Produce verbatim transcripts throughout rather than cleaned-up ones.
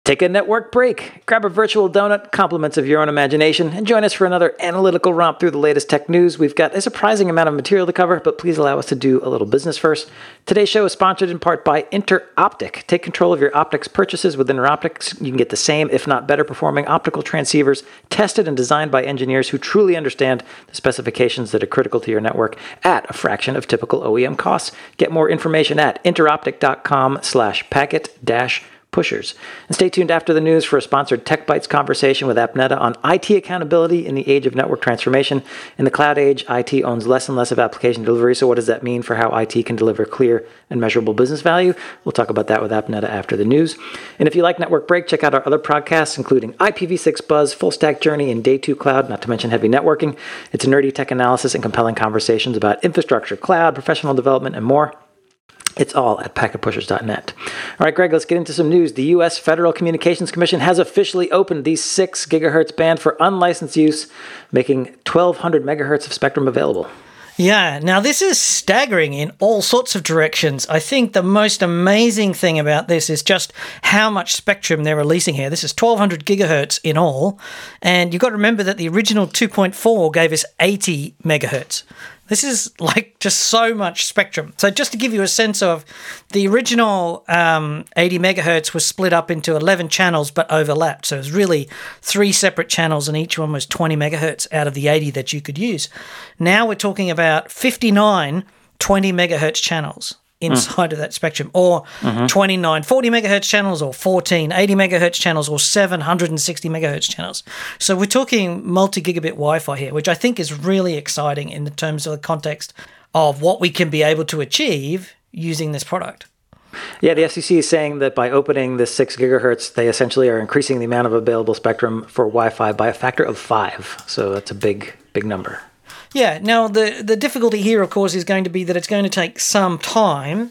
Take a network break, grab a virtual donut, compliments of your own imagination, and join us for another analytical romp through the latest tech news. We've got a surprising amount of material to cover, but please allow us to do a little business first. Today's show is sponsored in part by InterOptic. Take control of your optics purchases with InterOptics. You can get the same, if not better performing optical transceivers tested and designed by engineers who truly understand the specifications that are critical to your network at a fraction of typical O E M costs. Get more information at interoptic.com slash packet dash pushers. And stay tuned after the news for a sponsored Tech Bytes conversation with Appneta on I T accountability in the age of network transformation. In the cloud age, I T owns less and less of application delivery. So what does that mean for how I T can deliver clear and measurable business value? We'll talk about that with Appneta after the news. And if you like Network Break, check out our other podcasts, including I P v six Buzz, Full Stack Journey, and Day two Cloud, not to mention Heavy Networking. It's nerdy tech analysis and compelling conversations about infrastructure, cloud, professional development, and more. It's all at packet pushers dot net. All right, Greg, let's get into some news. The U S Federal Communications Commission has officially opened the six gigahertz band for unlicensed use, making twelve hundred megahertz of spectrum available. Yeah, now this is staggering in all sorts of directions. I think the most amazing thing about this is just how much spectrum they're releasing here. This is twelve hundred gigahertz in all, and you've got to remember that the original two point four gave us eighty megahertz. This is like just so much spectrum. So just to give you a sense of, the original um, eighty megahertz was split up into eleven channels but overlapped. So it was really three separate channels and each one was twenty megahertz out of the eighty that you could use. Now we're talking about fifty-nine twenty megahertz channels inside mm. of that spectrum, or mm-hmm. twenty-nine forty megahertz channels, or fourteen eighty megahertz channels, or seven hundred sixty megahertz channels. So we're talking multi-gigabit Wi-Fi here, which I think is really exciting in the terms of the context of what we can be able to achieve using this product. Yeah, the F C C is saying that by opening this six gigahertz, they essentially are increasing the amount of available spectrum for Wi-Fi by a factor of five. So that's a big, big number. Yeah, now the, the difficulty here, of course, is going to be that it's going to take some time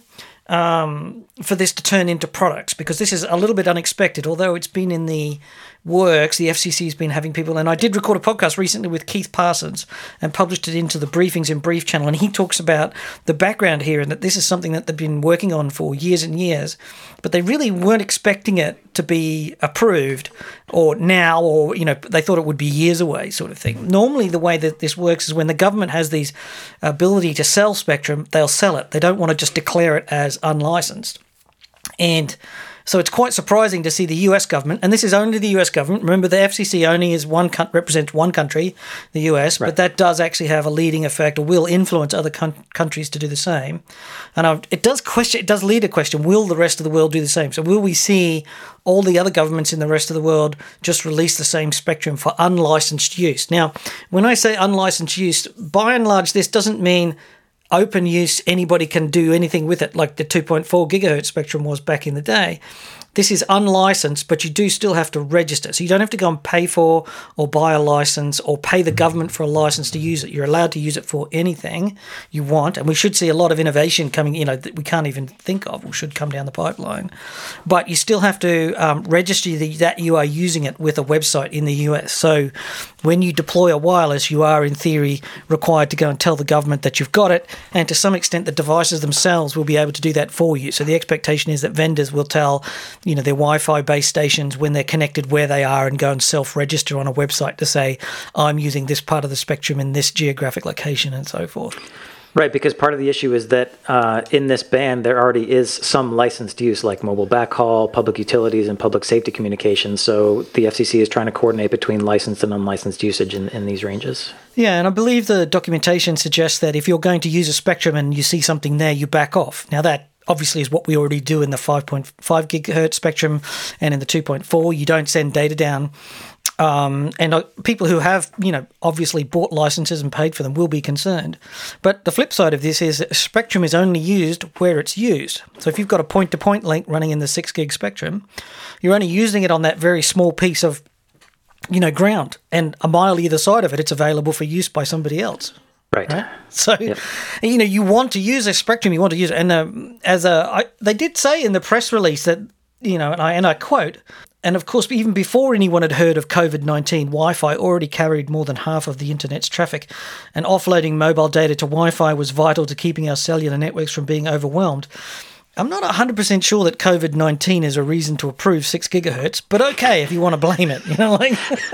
um, for this to turn into products, because this is a little bit unexpected. Although it's been in the works, the F C C has been having people, and I did record a podcast recently with Keith Parsons and published it into the Briefings in Brief channel, and he talks about the background here and that this is something that they've been working on for years and years, but they really weren't expecting it to be approved or now, or, you know, they thought it would be years away sort of thing. Normally the way that this works is when the government has these ability to sell spectrum, they'll sell it. They don't want to just declare it as unlicensed. And so it's quite surprising to see the U S government, and this is only the U S government. Remember, the F C C only is one represents one country, the U S, right. But that does actually have a leading effect, or will influence other con- countries to do the same. And I, it does question, it does lead a question: will the rest of the world do the same? So will we see all the other governments in the rest of the world just release the same spectrum for unlicensed use? Now, when I say unlicensed use, by and large, this doesn't mean open use, anybody can do anything with it like the two point four gigahertz spectrum was back in the day. This is unlicensed, but you do still have to register. So you don't have to go and pay for or buy a license or pay the government for a license to use it. You're allowed to use it for anything you want. And we should see a lot of innovation coming, you know, that we can't even think of or should come down the pipeline. But you still have to um, register the, that you are using it with a website in the U S. So when you deploy a wireless, you are in theory required to go and tell the government that you've got it. And to some extent, the devices themselves will be able to do that for you. So the expectation is that vendors will tell, you know, their Wi-Fi base stations when they're connected where they are, and go and self-register on a website to say, I'm using this part of the spectrum in this geographic location, and so forth. Right, because part of the issue is that uh, in this band, there already is some licensed use, like mobile backhaul, public utilities, and public safety communications. So the F C C is trying to coordinate between licensed and unlicensed usage in, in these ranges. Yeah, and I believe the documentation suggests that if you're going to use a spectrum and you see something there, you back off. Now that obviously is what we already do in the five point five gigahertz spectrum and in the two point four. You don't send data down. Um, and uh, people who have, you know, obviously bought licenses and paid for them will be concerned. But the flip side of this is that spectrum is only used where it's used. So if you've got a point-to-point link running in the six gig spectrum, you're only using it on that very small piece of, you know, ground. And a mile either side of it, it's available for use by somebody else. Right. right. So, yep. you know, you want to use a spectrum, you want to use it. And um, as a, I, they did say in the press release that, you know, and I, and I quote, and of course, even before anyone had heard of COVID nineteen, Wi-Fi already carried more than half of the internet's traffic, and offloading mobile data to Wi-Fi was vital to keeping our cellular networks from being overwhelmed. I'm not one hundred percent sure that COVID nineteen is a reason to approve six gigahertz, but okay if you want to blame it. You know, like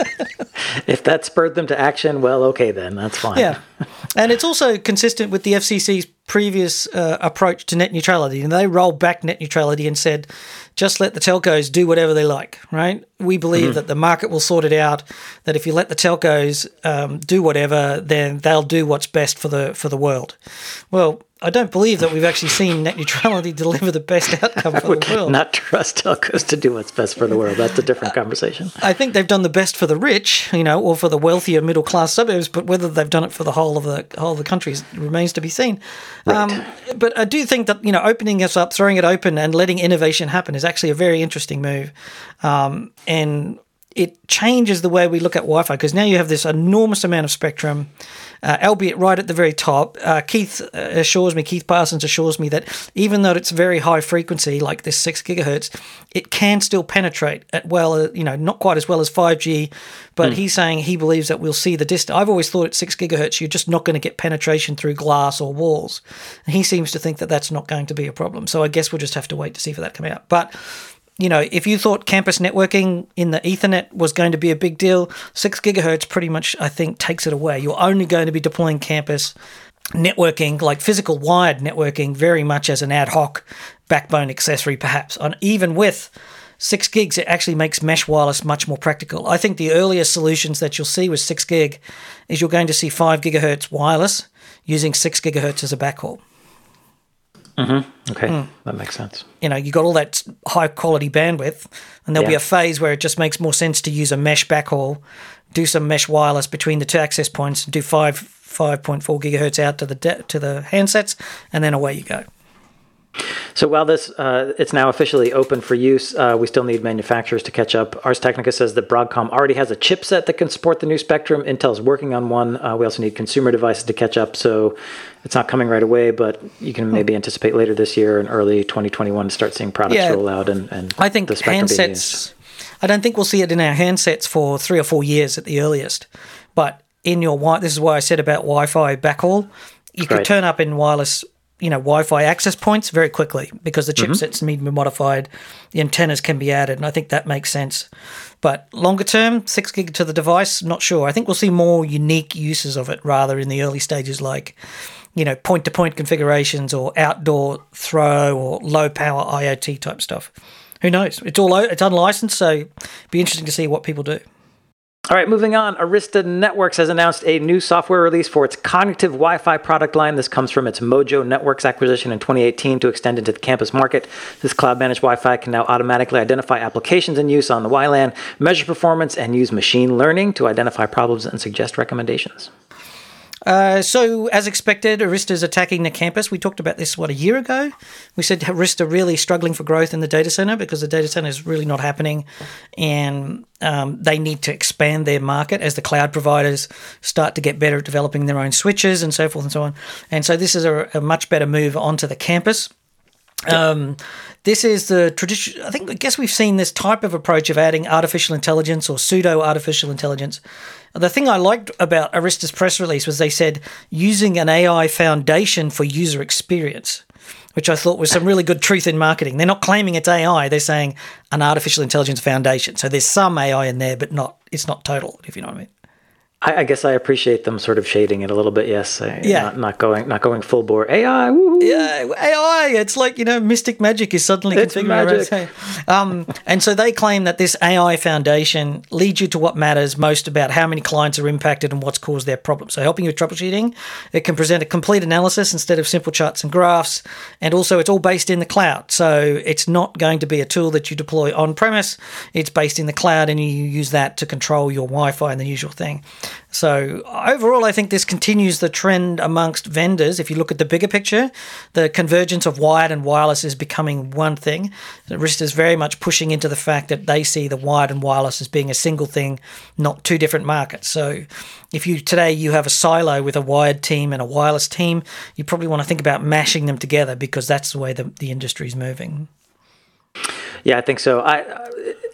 if that spurred them to action, well, okay then, that's fine. Yeah, and it's also consistent with the F C C's previous uh, approach to net neutrality. And they rolled back net neutrality and said, just let the telcos do whatever they like, right? We believe mm-hmm. that the market will sort it out, that if you let the telcos um, do whatever, then they'll do what's best for the for the world. Well, I don't believe that we've actually seen net neutrality deliver the best outcome for the world. Not trust telcos to do what's best for the world. That's a different conversation. I think they've done the best for the rich, you know, or for the wealthier middle class suburbs, but whether they've done it for the whole of the whole of the country remains to be seen. Right. Um, but I do think that, you know, opening us up, throwing it open, and letting innovation happen is actually a very interesting move, um, and it changes the way we look at Wi-Fi, because now you have this enormous amount of spectrum, uh, albeit right at the very top. Uh, Keith assures me, Keith Parsons assures me that even though it's very high frequency, like this six gigahertz, it can still penetrate at well, you know, not quite as well as five G, but mm. he's saying he believes that we'll see the distance. I've always thought at six gigahertz, you're just not going to get penetration through glass or walls. And he seems to think that that's not going to be a problem. So I guess we'll just have to wait to see for that to come out. But you know, if you thought campus networking in the Ethernet was going to be a big deal, six gigahertz pretty much, I think, takes it away. You're only going to be deploying campus networking, like physical wired networking, very much as an ad hoc backbone accessory, perhaps. And even with six gigs, it actually makes mesh wireless much more practical. I think the earliest solutions that you'll see with six gig is you're going to see five gigahertz wireless using six gigahertz as a backhaul. Mm-hmm. Okay, mm. that makes sense. You know, you got all that high quality bandwidth, and there'll yeah. be a phase where it just makes more sense to use a mesh backhaul, do some mesh wireless between the two access points, and do five five point four gigahertz out to the de- to the handsets, and then away you go. So while this uh, it's now officially open for use, uh, we still need manufacturers to catch up. Ars Technica says that Broadcom already has a chipset that can support the new spectrum. Intel's working on one. Uh, we also need consumer devices to catch up, so it's not coming right away, but you can maybe anticipate later this year and early twenty twenty-one to start seeing products yeah, roll out and, and I think the spectrum being handsets, used. I don't think we'll see it in our handsets for three or four years at the earliest, but in your wi- this is why I said about Wi-Fi backhaul. You could right. turn up in wireless, you know, Wi-Fi access points very quickly because the chipsets mm-hmm. need to be modified, the antennas can be added, and I think that makes sense. But longer term, six gig to the device, not sure. I think we'll see more unique uses of it rather in the early stages, like, you know, point-to-point configurations or outdoor throw or low-power IoT type stuff. Who knows? It's all it's unlicensed, so it'd be interesting to see what people do. All right, moving on. Arista Networks has announced a new software release for its cognitive Wi-Fi product line. This comes from its Mojo Networks acquisition in twenty eighteen to extend into the campus market. This cloud-managed Wi-Fi can now automatically identify applications in use on the W LAN, measure performance, and use machine learning to identify problems and suggest recommendations. Uh, so, as expected, Arista's attacking the campus. We talked about this, what, a year ago? We said Arista really struggling for growth in the data center because the data center is really not happening, and um, they need to expand their market as the cloud providers start to get better at developing their own switches and so forth and so on. And so this is a, a much better move onto the campus. Um, this is the tradition. I think, I guess we've seen this type of approach of adding artificial intelligence or pseudo artificial intelligence. The thing I liked about Arista's press release was they said using an A I foundation for user experience, which I thought was some really good truth in marketing. They're not claiming it's A I; they're saying an artificial intelligence foundation. So there's some A I in there, but not it's not total. If you know what I mean. I, I guess I appreciate them sort of shading it a little bit. Yes, yeah, not, not going not going full bore A I. Woo-hoo. Yeah, A I. It's like, you know, mystic magic is suddenly it's magic. Around. Um, and so they claim that this A I foundation leads you to what matters most about how many clients are impacted and what's caused their problem. So helping you with troubleshooting, it can present a complete analysis instead of simple charts and graphs, and also it's all based in the cloud. So it's not going to be a tool that you deploy on premise. It's based in the cloud, and you use that to control your Wi-Fi and the usual thing. So overall, I think this continues the trend amongst vendors. If you look at the bigger picture, the convergence of wired and wireless is becoming one thing. Arista is very much pushing into the fact that they see the wired and wireless as being a single thing, not two different markets. So if you today you have a silo with a wired team and a wireless team, you probably want to think about mashing them together because that's the way the, the industry is moving. Yeah, I think so. I.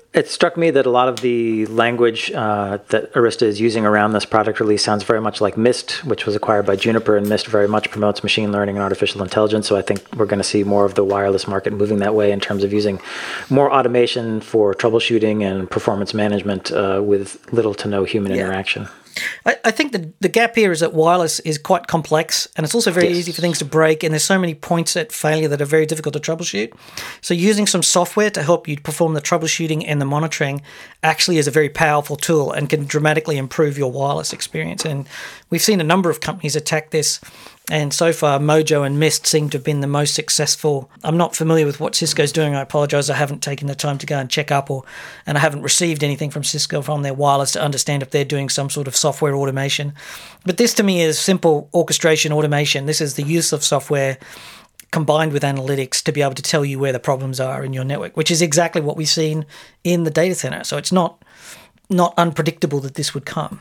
it struck me that a lot of the language uh, that Arista is using around this product release sounds very much like Mist, which was acquired by Juniper, and Mist very much promotes machine learning and artificial intelligence. So I think we're going to see more of the wireless market moving that way in terms of using more automation for troubleshooting and performance management uh, with little to no human yeah. interaction. I, I think the, the gap here is that wireless is quite complex, and it's also very yes. easy for things to break, and there's so many points at failure that are very difficult to troubleshoot. So using some software to help you perform the troubleshooting and the monitoring actually is a very powerful tool and can dramatically improve your wireless experience. And we've seen a number of companies attack this, and so far Mojo and Mist seem to have been the most successful. I'm not familiar with what Cisco's doing. I apologize. I haven't taken the time to go and check up, or and I haven't received anything from Cisco from their wireless to understand if they're doing some sort of software automation. But this to me is simple orchestration automation. This is the use of software combined with analytics to be able to tell you where the problems are in your network, which is exactly what we've seen in the data center. So it's not not unpredictable that this would come.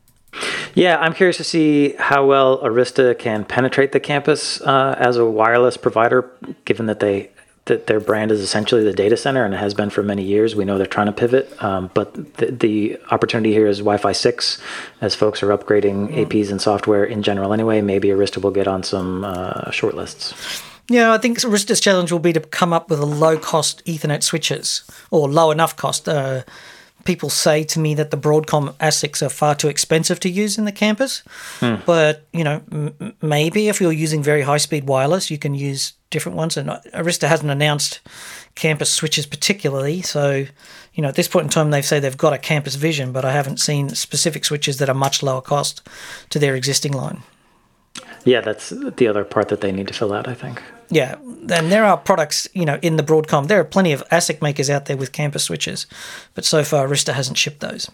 Yeah, I'm curious to see how well Arista can penetrate the campus uh, as a wireless provider, given that they that their brand is essentially the data center, and it has been for many years. We know they're trying to pivot, um, but the, the opportunity here is Wi-Fi six, as folks are upgrading mm. A Ps and software in general anyway. Maybe Arista will get on some uh, short lists. Yeah, I think Arista's challenge will be to come up with a low-cost Ethernet switches, or low enough cost. Uh, People say to me that the Broadcom A S I Cs are far too expensive to use in the campus. Hmm. But, you know, m- maybe if you're using very high-speed wireless, you can use different ones. And Arista hasn't announced campus switches particularly. So, you know, at this point in time, they say they've got a campus vision, but I haven't seen specific switches that are much lower cost to their existing line. Yeah, that's the other part that they need to fill out, I think. Yeah, and there are products, you know, in the Broadcom. There are plenty of A S I C makers out there with campus switches, but so far Arista hasn't shipped those.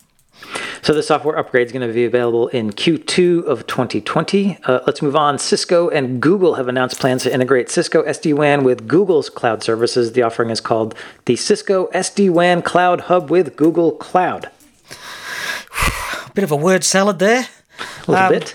So the software upgrade is going to be available in Q two of twenty twenty. Uh, let's move on. Cisco and Google have announced plans to integrate Cisco S D WAN with Google's cloud services. The offering is called the Cisco S D WAN Cloud Hub with Google Cloud. Bit of a word salad there. A little um, bit.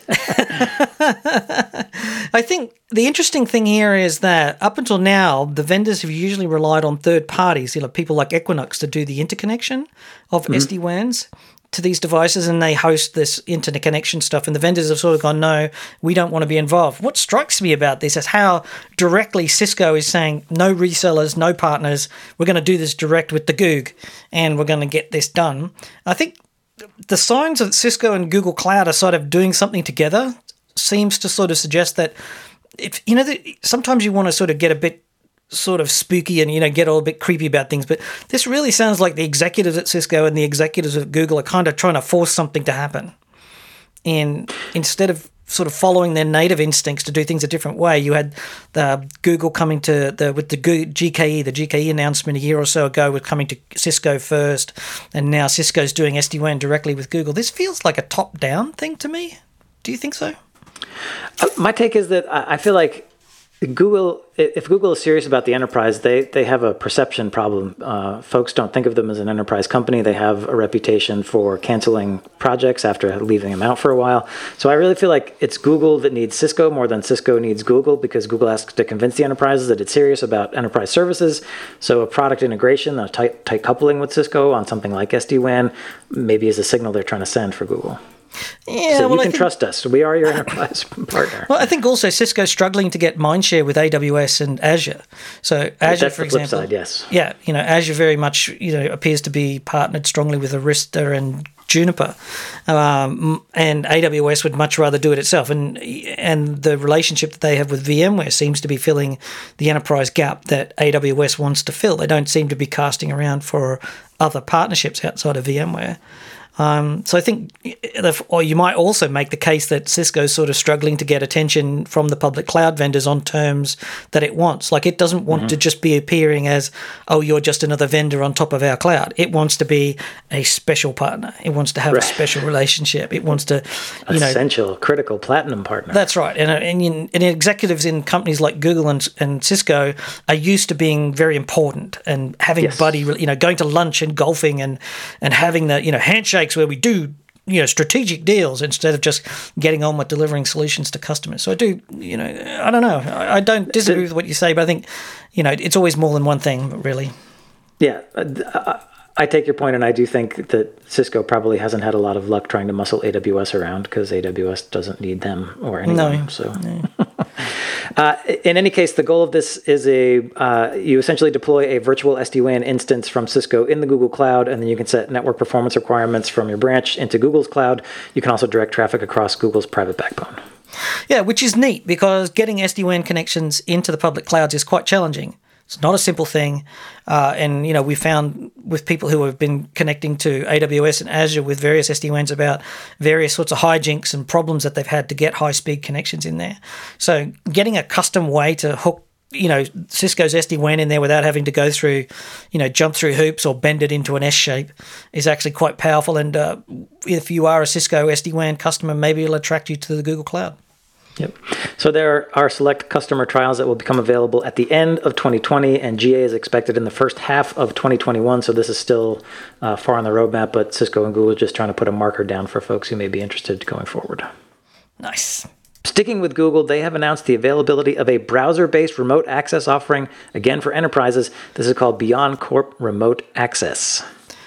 I think the interesting thing here is that up until now, the vendors have usually relied on third parties, you know, people like Equinix, to do the interconnection of mm-hmm. S D WANs to these devices, and they host this interconnection stuff, and the vendors have sort of gone, no, we don't want to be involved. What strikes me about this is how directly Cisco is saying, no resellers, no partners, we're going to do this direct with the Goog, and we're going to get this done. I think the signs that Cisco and Google Cloud are sort of doing something together seems to sort of suggest that, if you know, the, sometimes you want to sort of get a bit sort of spooky and, you know, get all a bit creepy about things, but this really sounds like the executives at Cisco and the executives at Google are kind of trying to force something to happen. And instead of sort of following their native instincts to do things a different way, you had the Google coming to the with the G K E, the G K E announcement a year or so ago was coming to Cisco first, and now Cisco's doing S D WAN directly with Google. This feels like a top-down thing to me. Do you think so? Uh, my take is that I feel like Google, if Google is serious about the enterprise, they, they have a perception problem. Uh, folks don't think of them as an enterprise company. They have a reputation for canceling projects after leaving them out for a while. So I really feel like it's Google that needs Cisco more than Cisco needs Google, because Google has to convince the enterprises that it's serious about enterprise services. So a product integration, a tight, tight coupling with Cisco on something like S D WAN maybe is a signal they're trying to send for Google. Yeah, so well, you can I think, trust us. We are your enterprise partner. Well, I think also Cisco's struggling to get mindshare with A W S and Azure. So Azure, That's for the flip example, side, yes. Yeah, you know, Azure very much, you know, appears to be partnered strongly with Arista and Juniper, um, and A W S would much rather do it itself. And and the relationship that they have with VMware seems to be filling the enterprise gap that A W S wants to fill. They don't seem to be casting around for other partnerships outside of VMware. Um, so I think, or you might also make the case that Cisco's sort of struggling to get attention from the public cloud vendors on terms that it wants. Like, it doesn't want mm-hmm. to just be appearing as, oh, you're just another vendor on top of our cloud. It wants to be a special partner. It wants to have right. a special relationship. It wants to, you know, essential, critical, platinum partner. That's right. And and, and executives in companies like Google and, and Cisco are used to being very important and having yes. buddy, you know, going to lunch and golfing and and having the, you know, handshake where we do, you know, strategic deals instead of just getting on with delivering solutions to customers. So I do, you know, I don't know. I, I don't disagree with what you say, but I think, you know, it's always more than one thing, really. Yeah. I, I take your point, and I do think that Cisco probably hasn't had a lot of luck trying to muscle A W S around because A W S doesn't need them or anyone. No. So. No. Uh, in any case, the goal of this is a uh, you essentially deploy a virtual S D WAN instance from Cisco in the Google Cloud, and then you can set network performance requirements from your branch into Google's cloud. You can also direct traffic across Google's private backbone. Yeah, which is neat because getting S D WAN connections into the public clouds is quite challenging. It's not a simple thing. Uh, and, you know, we found with people who have been connecting to A W S and Azure with various S D WANs about various sorts of hijinks and problems that they've had to get high-speed connections in there. So getting a custom way to hook, you know, Cisco's S D WAN in there without having to go through, you know, jump through hoops or bend it into an S shape is actually quite powerful. And uh, if you are a Cisco S D WAN customer, maybe it'll attract you to the Google Cloud. Yep. So there are select customer trials that will become available at the end of twenty twenty, and G A is expected in the first half of twenty twenty-one. So this is still uh, far on the roadmap, but Cisco and Google are just trying to put a marker down for folks who may be interested going forward. Nice. Sticking with Google, they have announced the availability of a browser-based remote access offering, again for enterprises. This is called BeyondCorp Remote Access.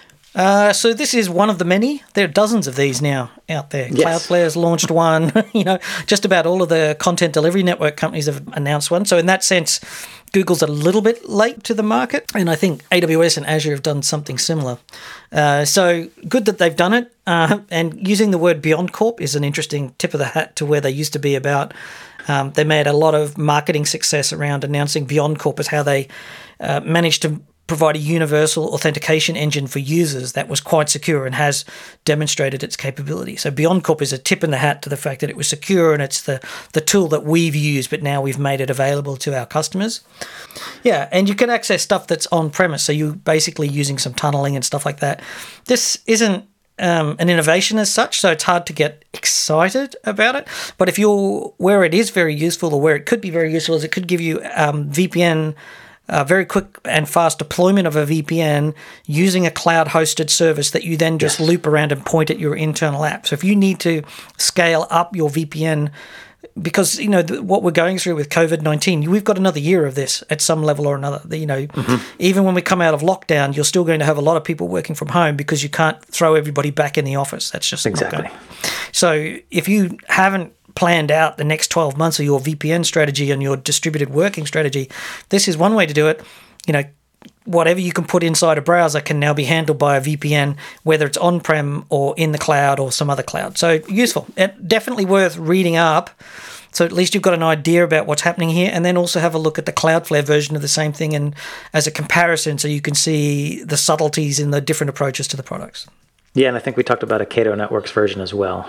Uh, so this is one of the many. There are dozens of these now out there. Yes. Cloudflare's launched one. You know, just about all of the content delivery network companies have announced one. So in that sense, Google's a little bit late to the market, and I think A W S and Azure have done something similar. Uh, so good that they've done it. Uh, and using the word BeyondCorp is an interesting tip of the hat to where they used to be about. Um, they made a lot of marketing success around announcing BeyondCorp as how they uh, managed to provide a universal authentication engine for users that was quite secure and has demonstrated its capability. So BeyondCorp is a tip in the hat to the fact that it was secure and it's the, the tool that we've used, but now we've made it available to our customers. Yeah, and you can access stuff that's on-premise, so you're basically using some tunneling and stuff like that. This isn't um, an innovation as such, so it's hard to get excited about it. But if you're where it is very useful, or where it could be very useful, is it could give you um, V P N Uh, very quick and fast deployment of a V P N using a cloud-hosted service that you then just yes. loop around and point at your internal app. So if you need to scale up your V P N, because, you know, the, what we're going through with COVID nineteen, we've got another year of this at some level or another. You know, mm-hmm. even when we come out of lockdown, you're still going to have a lot of people working from home because you can't throw everybody back in the office. That's just exactly. not going. So if you haven't planned out the next twelve months of your V P N strategy and your distributed working strategy, this is one way to do it. You know, whatever you can put inside a browser can now be handled by a V P N, whether it's on-prem or in the cloud or some other cloud. So useful. It, definitely worth reading up. So at least you've got an idea about what's happening here, and then also have a look at the Cloudflare version of the same thing and as a comparison so you can see the subtleties in the different approaches to the products. Yeah, and I think we talked about a Cato Networks version as well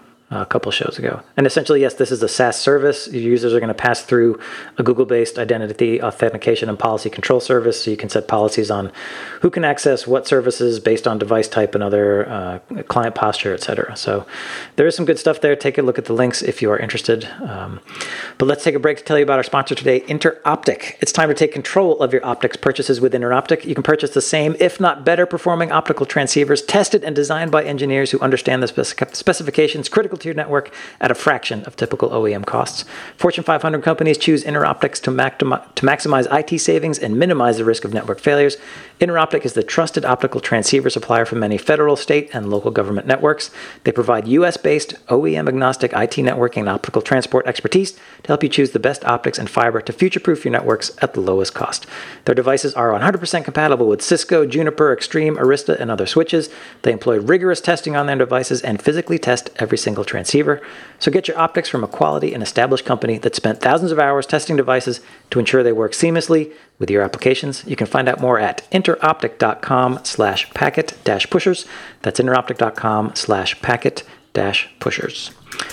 a couple shows ago. And essentially, yes, this is a SaaS service. Your users are going to pass through a Google-based identity authentication and policy control service, so you can set policies on who can access what services based on device type and other uh, client posture, et cetera. So there is some good stuff there. Take a look at the links if you are interested. Um, but let's take a break to tell you about our sponsor today, Interoptic. It's time to take control of your optics purchases with Interoptic. You can purchase the same, if not better, performing optical transceivers tested and designed by engineers who understand the spec- specifications critical to your network at a fraction of typical O E M costs. Fortune five hundred companies choose Interoptics to, maximi- to maximize I T savings and minimize the risk of network failures. Interoptic is the trusted optical transceiver supplier for many federal, state, and local government networks. They provide U S-based, O E M-agnostic I T networking and optical transport expertise to help you choose the best optics and fiber to future-proof your networks at the lowest cost. Their devices are one hundred percent compatible with Cisco, Juniper, Extreme, Arista, and other switches. They employ rigorous testing on their devices and physically test every single transceiver. So get your optics from a quality and established company that spent thousands of hours testing devices to ensure they work seamlessly with your applications. You can find out more at interoptic.com slash packet dash pushers. That's interoptic.com slash packet dash pushers.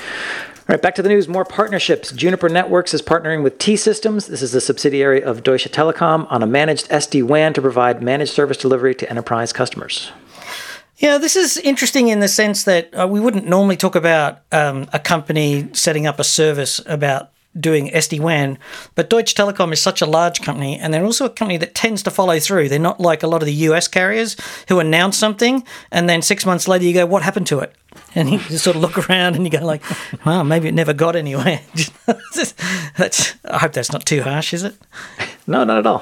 All right, back to the news. More partnerships. Juniper Networks is partnering with T-Systems. This is a subsidiary of Deutsche Telekom on a managed S D WAN to provide managed service delivery to enterprise customers. Yeah, this is interesting in the sense that uh, we wouldn't normally talk about um, a company setting up a service about doing S D WAN, but Deutsche Telekom is such a large company, and they're also a company that tends to follow through. They're not like a lot of the U S carriers who announce something, and then six months later you go, what happened to it? And you just sort of look around and you go like, well, maybe it never got anywhere. That's, I hope that's not too harsh, is it? No, not at all.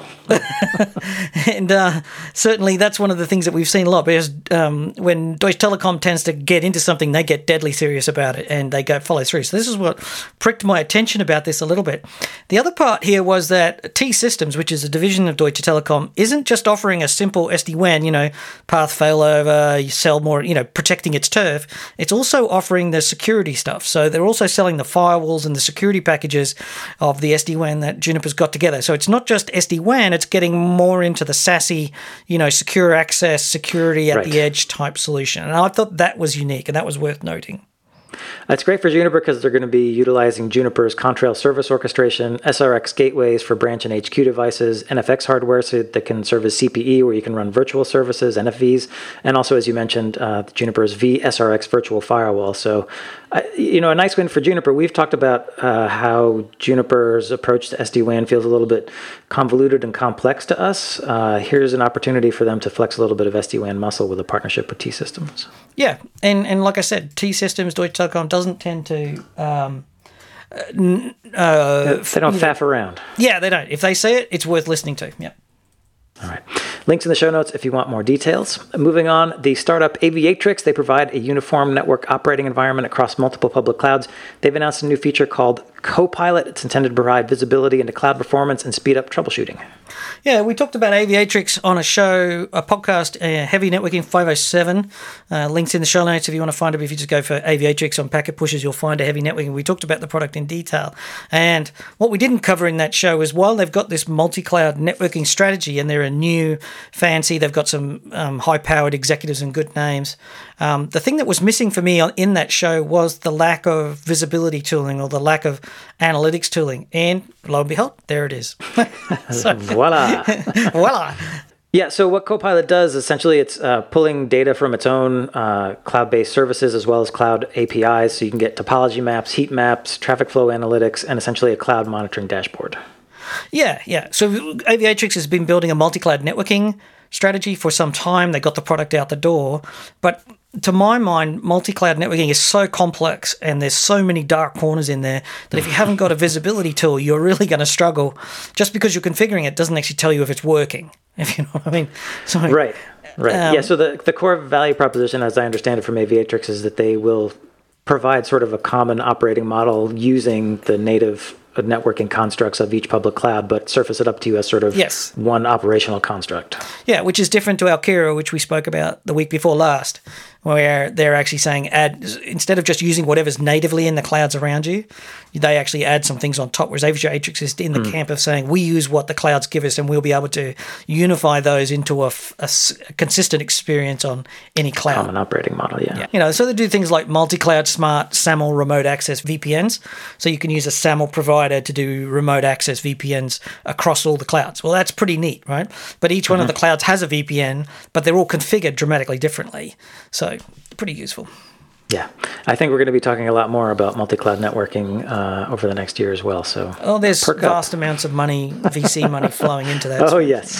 and uh, certainly that's one of the things that we've seen a lot, because um, when Deutsche Telekom tends to get into something, they get deadly serious about it and they go follow through. So this is what pricked my attention about this a little bit. The other part here was that T-Systems, which is a division of Deutsche Telekom, isn't just offering a simple S D WAN, you know, path failover, you sell more, you know, protecting its turf. It's also offering the security stuff. So they're also selling the firewalls and the security packages of the S D WAN that Juniper's got together. So it's not just just S D WAN, it's getting more into the SASE, you know, secure access, security at right. the edge type solution. And I thought that was unique and that was worth noting. That's great for Juniper because they're going to be utilizing Juniper's Contrail service orchestration, S R X gateways for branch and H Q devices, N F X hardware so that can serve as C P E where you can run virtual services, N F Vs, and also, as you mentioned, uh, Juniper's V S R X virtual firewall. So, uh, you know, a nice win for Juniper. We've talked about uh, how Juniper's approach to S D WAN feels a little bit convoluted and complex to us. Uh, here's an opportunity for them to flex a little bit of S D WAN muscle with a partnership with T-Systems. Yeah, and, and like I said, T-Systems, Deutsche Telekom doesn't tend to... Um, uh, they don't faff know, around. Yeah, they don't. If they say it, it's worth listening to. Yeah. All right. Links in the show notes if you want more details. Moving on, the startup Aviatrix, they provide a uniform network operating environment across multiple public clouds. They've announced a new feature called Copilot. It's intended to provide visibility into cloud performance and speed up troubleshooting. Yeah, we talked about Aviatrix on a show, a podcast, uh, Heavy Networking five oh seven. Uh, links in the show notes if you want to find it. If you just go for Aviatrix on Packet Pushers, you'll find a Heavy Networking. We talked about the product in detail. And what we didn't cover in that show is while they've got this multi-cloud networking strategy and they're a new fancy, they've got some um, high-powered executives and good names. Um, the thing that was missing for me in that show was the lack of visibility tooling or the lack of analytics tooling. And lo and behold, there it is. so, voila. voila. Yeah, so what Copilot does, essentially, it's uh, pulling data from its own uh, cloud-based services as well as cloud A P Is, so you can get topology maps, heat maps, traffic flow analytics, and essentially a cloud monitoring dashboard. Yeah, yeah. So Aviatrix has been building a multi-cloud networking strategy for some time. They got the product out the door. But to my mind, multi-cloud networking is so complex and there's so many dark corners in there that if you haven't got a visibility tool, you're really going to struggle. Just because you're configuring it doesn't actually tell you if it's working, if you know what I mean. So, right, right. Um, yeah, so the, the core value proposition, as I understand it from Aviatrix, is that they will provide sort of a common operating model using the native networking constructs of each public cloud, but surface it up to you as sort of yes. one operational construct. Yeah, which is different to Alkira, which we spoke about the week before last, where they're actually saying add instead of just using whatever's natively in the clouds around you, they actually add some things on top, whereas Aviatrix is in the mm. camp of saying we use what the clouds give us and we'll be able to unify those into a, a, a consistent experience on any cloud. Common operating model, yeah. yeah. You know, so they do things like multi-cloud smart SAML remote access V P Ns, so you can use a SAML provider to do remote access V P Ns across all the clouds. Well, that's pretty neat, right? But each one mm-hmm. of the clouds has a V P N, but they're all configured dramatically differently. So pretty useful. Yeah. I think we're going to be talking a lot more about multi-cloud networking uh, over the next year as well. So oh, there's vast up. amounts of money, V C money flowing into that. Oh, yes.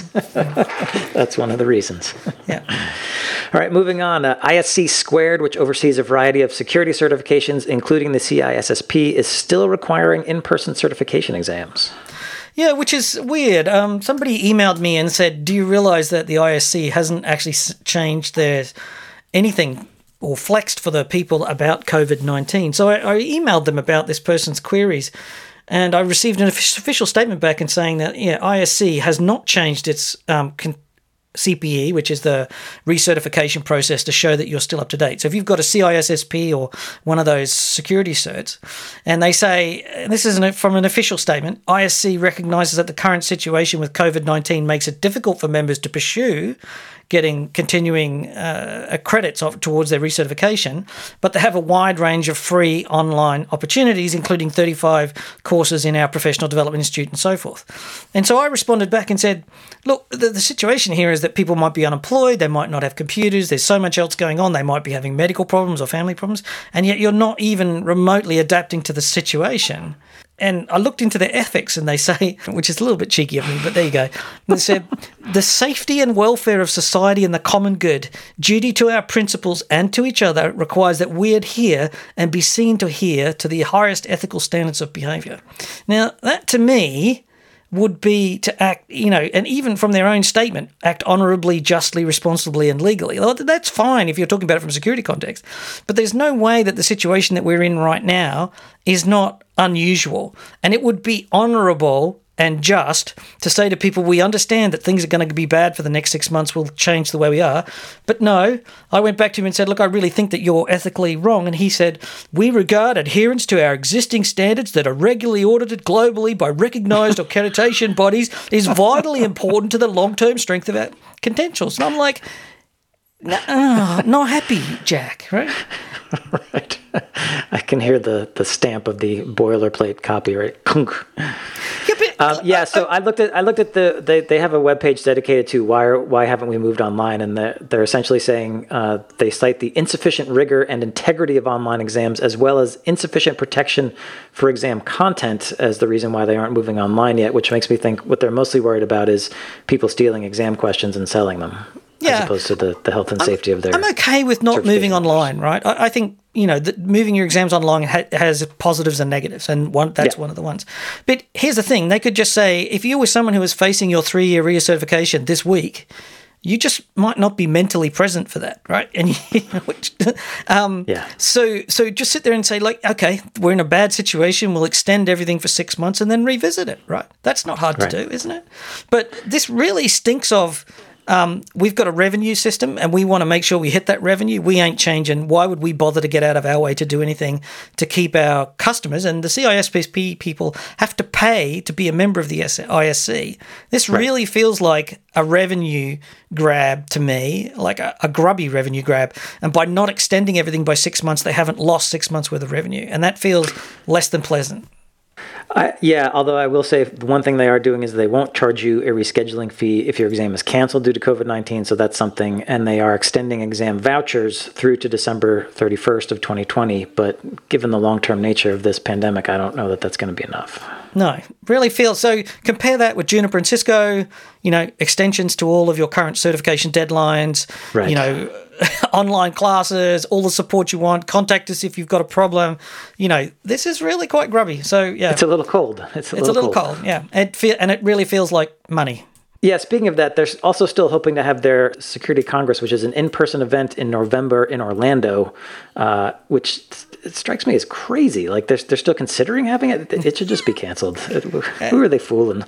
That's one of the reasons. Yeah. All right, moving on. Uh, I S C Squared, which oversees a variety of security certifications, including the C I S S P, is still requiring in-person certification exams. Yeah, which is weird. Um, somebody emailed me and said, do you realize that the I S C hasn't actually changed their anything or flexed for the people about COVID nineteen? So I, I emailed them about this person's queries, and I received an official statement back in saying that yeah, I S C has not changed its um, con- C P E, which is the recertification process to show that you're still up to date. So if you've got a C I S S P or one of those security certs, and they say, and this is an, from an official statement, I S C recognises that the current situation with COVID nineteen makes it difficult for members to pursue getting continuing uh, credits of, towards their recertification, but they have a wide range of free online opportunities, including thirty-five courses in our Professional Development Institute and so forth. And so I responded back and said, look, the, the situation here is that people might be unemployed, they might not have computers, there's so much else going on, they might be having medical problems or family problems, and yet you're not even remotely adapting to the situation. And I looked into their ethics and they say, which is a little bit cheeky of me, but there you go. They said, the safety and welfare of society and the common good, duty to our principles and to each other requires that we adhere and be seen to adhere to the highest ethical standards of behaviour. Now, that to me would be to act, you know, and even from their own statement, act honourably, justly, responsibly, and legally. That's fine if you're talking about it from a security context. But there's no way that the situation that we're in right now is not unusual. And it would be honourable and just to say to people, we understand that things are going to be bad for the next six months, we'll change the way we are. But no, I went back to him and said, look, I really think that you're ethically wrong. And he said, we regard adherence to our existing standards that are regularly audited globally by recognised accreditation bodies is vitally important to the long-term strength of our credentials. And I'm like, oh, not happy, Jack, right? Right. I can hear the, the stamp of the boilerplate copy, right? Yeah, but, um, yeah. So I looked at I looked at the they, they have a webpage dedicated to why are, why haven't we moved online, and they're, they're essentially saying uh, they cite the insufficient rigor and integrity of online exams as well as insufficient protection for exam content as the reason why they aren't moving online yet. Which makes me think what they're mostly worried about is people stealing exam questions and selling them. Yeah. As opposed to the, the health and safety I'm, of their. I'm okay with not moving online, right? I, I think, you know, that moving your exams online ha- has positives and negatives, and one that's yeah. one of the ones. But here's the thing. They could just say, if you were someone who was facing your three-year recertification this week, you just might not be mentally present for that, right? And you know, which, um, yeah. So so just sit there and say, like, okay, we're in a bad situation. We'll extend everything for six months and then revisit it, right? That's not hard right. to do, isn't it? But this really stinks of... Um, we've got a revenue system and we want to make sure we hit that revenue. We ain't changing. Why would we bother to get out of our way to do anything to keep our customers? And the C I S P people have to pay to be a member of the I S C. This right. really feels like a revenue grab to me, like a, a grubby revenue grab. And by not extending everything by six months, they haven't lost six months worth of revenue. And that feels less than pleasant. I, yeah, although I will say the one thing they are doing is they won't charge you a rescheduling fee if your exam is canceled due to COVID nineteen, so that's something, and they are extending exam vouchers through to December thirty-first of twenty twenty, but given the long-term nature of this pandemic, I don't know that that's going to be enough. No, really feels, so compare that with Juniper and Cisco, you know, extensions to all of your current certification deadlines, right. you know, online classes, all the support you want, contact us if you've got a problem. You know, this is really quite grubby. So, yeah. It's a little cold. It's a, it's little, a little cold. cold, yeah. It fe- and it really feels like money. Yeah, speaking of that, they're also still hoping to have their Security Congress, which is an in-person event in November in Orlando, uh, which it strikes me as crazy. Like, they're, they're still considering having it. It should just be canceled. Who are they fooling?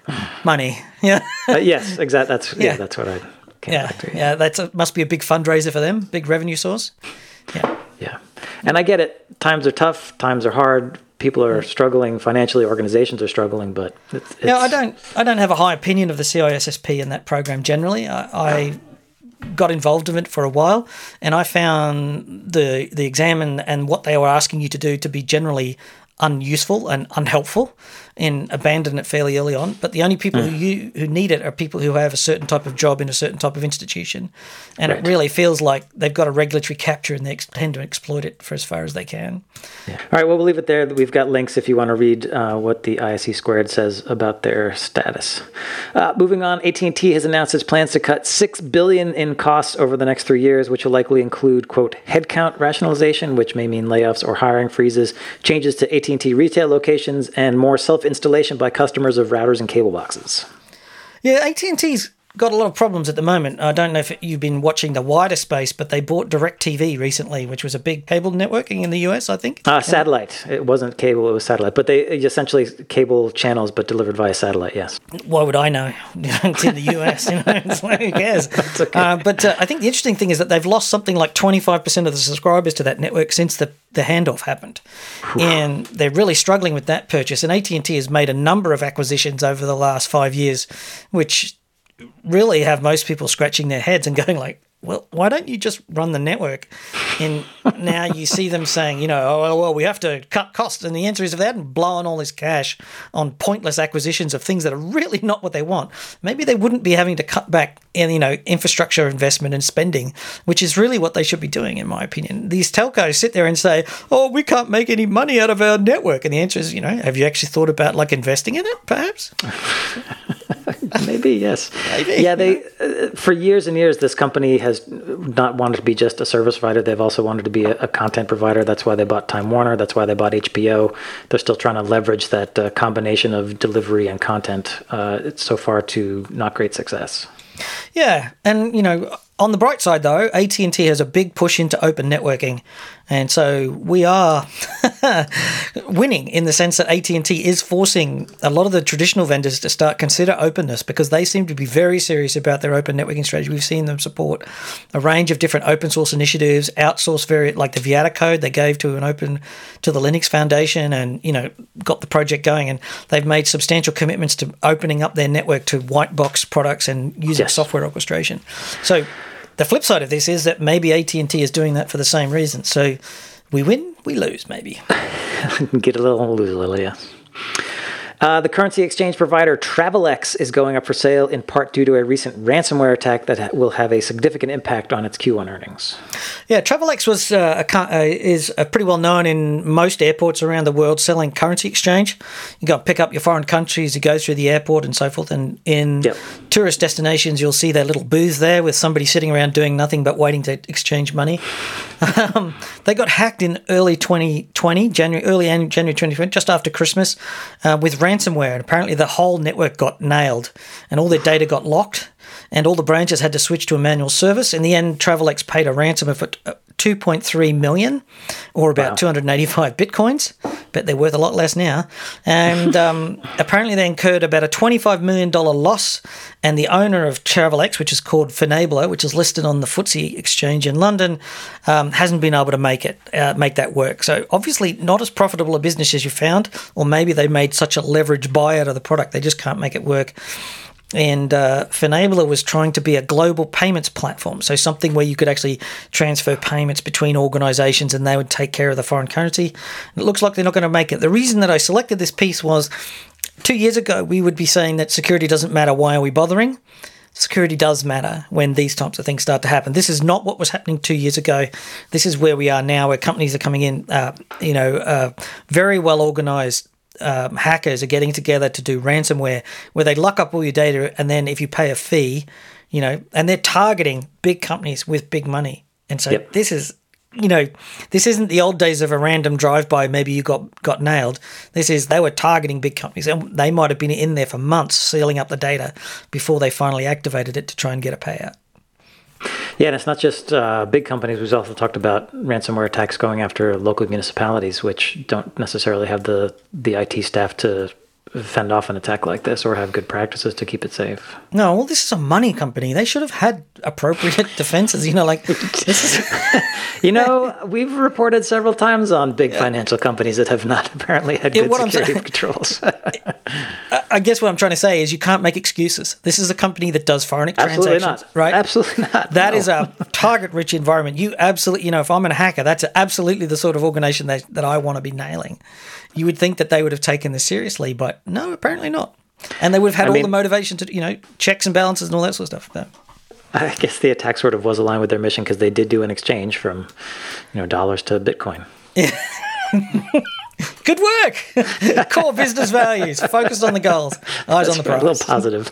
Money, yeah. uh, yes, exactly. That's, yeah. yeah, that's what I... Yeah, yeah, that must be a big fundraiser for them, big revenue source. Yeah, yeah, and I get it. Times are tough. Times are hard. People are struggling financially. Organizations are struggling, but it's, it's... yeah, I don't, I don't have a high opinion of the C I S S P and that program generally. I, I got involved in it for a while, and I found the the exam and, and what they were asking you to do to be generally unuseful and unhelpful, and abandoned it fairly early on. But the only people mm. who you, who need it are people who have a certain type of job in a certain type of institution. And right. it really feels like they've got a regulatory capture and they tend to exploit it for as far as they can. Yeah. All right, well, we'll leave it there. We've got links if you want to read uh, what the I S C Squared says about their status. Uh, moving on, A T and T has announced its plans to cut six billion dollars in costs over the next three years, which will likely include, quote, headcount rationalization, which may mean layoffs or hiring freezes, changes to A T and T retail locations, and more self installation by customers of routers and cable boxes. Yeah, A T and T's got a lot of problems at the moment. I don't know if you've been watching the wider space, but they bought DirecTV recently, which was a big cable networking in the U S, I think. Uh, satellite. It wasn't cable, it was satellite. But they essentially cable channels, but delivered via satellite, yes. Why would I know? It's in the U S, you know, it's like, who cares? That's okay. Uh, but uh, I think the interesting thing is that they've lost something like twenty-five percent of the subscribers to that network since the, the handoff happened. Whew. And they're really struggling with that purchase. And A T and T has made a number of acquisitions over the last five years, which really have most people scratching their heads and going like, well, why don't you just run the network? And now you see them saying, you know, oh, well, we have to cut costs. And the answer is if they hadn't blown all this cash on pointless acquisitions of things that are really not what they want, maybe they wouldn't be having to cut back in, you know, infrastructure investment and spending, which is really what they should be doing, in my opinion. These telcos sit there and say, oh, we can't make any money out of our network. And the answer is, you know, have you actually thought about like investing in it, perhaps? Maybe, yes. Maybe. Yeah, they uh, for years and years, this company has not wanted to be just a service provider. They've also wanted to be a, a content provider. That's why they bought Time Warner. That's why they bought H B O. They're still trying to leverage that uh, combination of delivery and content. Uh, it's so far to not great success. Yeah, and, you know, on the bright side, though, A T and T has a big push into open networking. And so we are winning in the sense that A T and T is forcing a lot of the traditional vendors to start consider openness because they seem to be very serious about their open networking strategy. We've seen them support a range of different open source initiatives, outsource very like the Viata code they gave to an open to the Linux Foundation, and you know got the project going. And they've made substantial commitments to opening up their network to white box products and using yes. software orchestration. So the flip side of this is that maybe A T and T is doing that for the same reason. So we win, we lose, maybe. Get a little, lose a little, yes. Uh, the currency exchange provider Travelex is going up for sale in part due to a recent ransomware attack that ha- will have a significant impact on its Q one earnings. Yeah, Travelex was uh, a, uh, is uh, pretty well known in most airports around the world selling currency exchange. You got to pick up your foreign country as you go through the airport and so forth. And in yep. tourist destinations, you'll see their little booth there with somebody sitting around doing nothing but waiting to exchange money. um, they got hacked in early twenty twenty, January, early January twenty twenty, just after Christmas, uh, with ransomware, and apparently the whole network got nailed and all their data got locked and all the branches had to switch to a manual service. In the end, Travelex paid a ransom of two point three million dollars or about wow. two hundred eighty-five bitcoins. Bet they're worth a lot less now. And um, apparently they incurred about a twenty-five million dollars loss, and the owner of Travelex, which is called Finabler, which is listed on the F T S E exchange in London, um, hasn't been able to make it uh, make that work. So obviously not as profitable a business as you found, or maybe they made such a leveraged buy out of the product they just can't make it work. And uh, Finabler was trying to be a global payments platform, so something where you could actually transfer payments between organizations and they would take care of the foreign currency. And it looks like they're not going to make it. The reason that I selected this piece was two years ago we would be saying that security doesn't matter, why are we bothering? Security does matter when these types of things start to happen. This is not what was happening two years ago. This is where we are now, where companies are coming in, uh, you know, uh, very well organized. Um, hackers are getting together to do ransomware where they lock up all your data, and then if you pay a fee, you know, and they're targeting big companies with big money. And so yep. this is, you know, this isn't the old days of a random drive-by, maybe you got, got nailed. This is, they were targeting big companies, and they might have been in there for months sealing up the data before they finally activated it to try and get a payout. Yeah, and it's not just uh, big companies. We've also talked about ransomware attacks going after local municipalities, which don't necessarily have the, the I T staff to fend off an attack like this or have good practices to keep it safe. No, well, this is a money company. They should have had appropriate defenses, you know, like this is... You know, we've reported several times on big yeah. financial companies that have not apparently had yeah, good security controls. I guess what I'm trying to say is you can't make excuses. This is a company that does foreign absolutely transactions, not. right? Absolutely not. That no. is a target-rich environment. You absolutely, you know, if I'm a hacker, that's absolutely the sort of organization that, that I want to be nailing. You would think that they would have taken this seriously, but no, apparently not. And they would have had I all mean, the motivation to, you know, checks and balances and all that sort of stuff. So. I guess the attack sort of was aligned with their mission because they did do an exchange from, you know, dollars to Bitcoin. Yeah. Good work. Core business values. Focused on the goals. Eyes That's on the prize. prize. A little positive.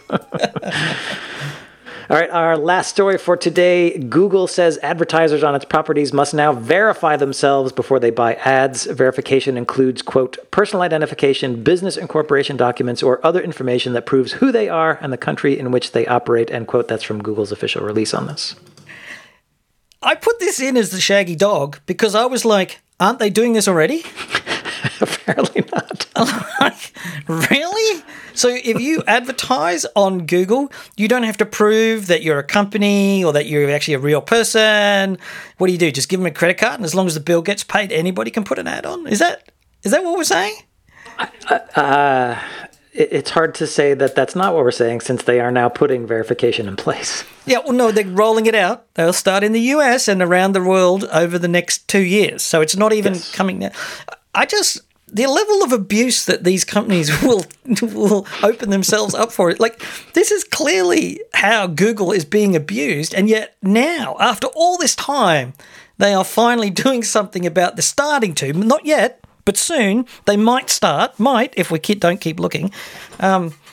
All right, our last story for today. Google says advertisers on its properties must now verify themselves before they buy ads. Verification includes, quote, personal identification, business incorporation documents, or other information that proves who they are and the country in which they operate, end quote. That's from Google's official release on this. I put this in as the shaggy dog because I was like, aren't they doing this already? Apparently not. Like, really? So if you advertise on Google, you don't have to prove that you're a company or that you're actually a real person. What do you do? Just give them a credit card, and as long as the bill gets paid, anybody can put an ad on? Is that is that what we're saying? Uh, it's hard to say that that's not what we're saying, since they are now putting verification in place. Yeah, well, no, they're rolling it out. They'll start in the U S and around the world over the next two years. So it's not even yes. coming now. I just... The level of abuse that these companies will will open themselves up for it. Like, this is clearly how Google is being abused, and yet now, after all this time, they are finally doing something about the starting to. Not yet, but soon they might start, might, if we don't keep looking, um,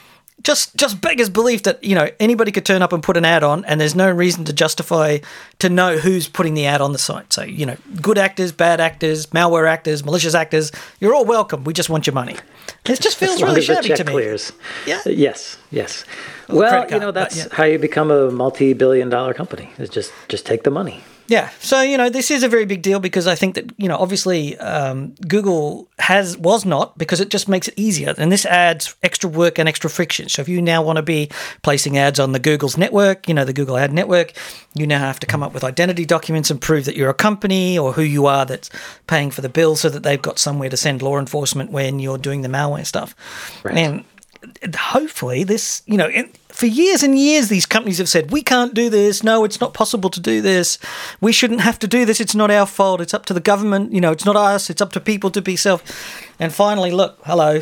just just beggars belief that, you know, anybody could turn up and put an ad on, and there's no reason to justify to know who's putting the ad on the site. So, you know, good actors, bad actors, malware actors, malicious actors, you're all welcome. We just want your money. It just feels really shabby to me. Clears. Yeah. Yes. Yes. Well, you know, that's yeah. how you become a multi-billion dollar company, is just just take the money. Yeah. So, you know, this is a very big deal because I think that, you know, obviously um, Google has was not, because it just makes it easier. And this adds extra work and extra friction. So if you now want to be placing ads on the Google's network, you know, the Google Ad Network, you now have to come up with identity documents and prove that you're a company or who you are that's paying for the bill, so that they've got somewhere to send law enforcement when you're doing the malware stuff. Right. And hopefully this, you know, in, for years and years, these companies have said, we can't do this. No, it's not possible to do this. We shouldn't have to do this. It's not our fault. It's up to the government. You know, it's not us. It's up to people to be self. And finally, look, hello.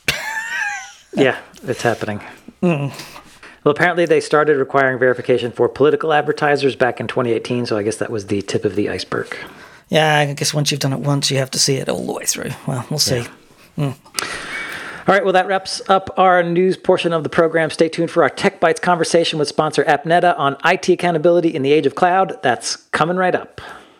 Yeah, it's happening. Mm. Well, apparently they started requiring verification for political advertisers back in twenty eighteen. So I guess that was the tip of the iceberg. Yeah, I guess once you've done it once, you have to see it all the way through. Well, we'll see. Yeah. Mm. All right, well, that wraps up our news portion of the program. Stay tuned for our Tech Bytes conversation with sponsor AppNeta on I T accountability in the age of cloud. That's coming right up.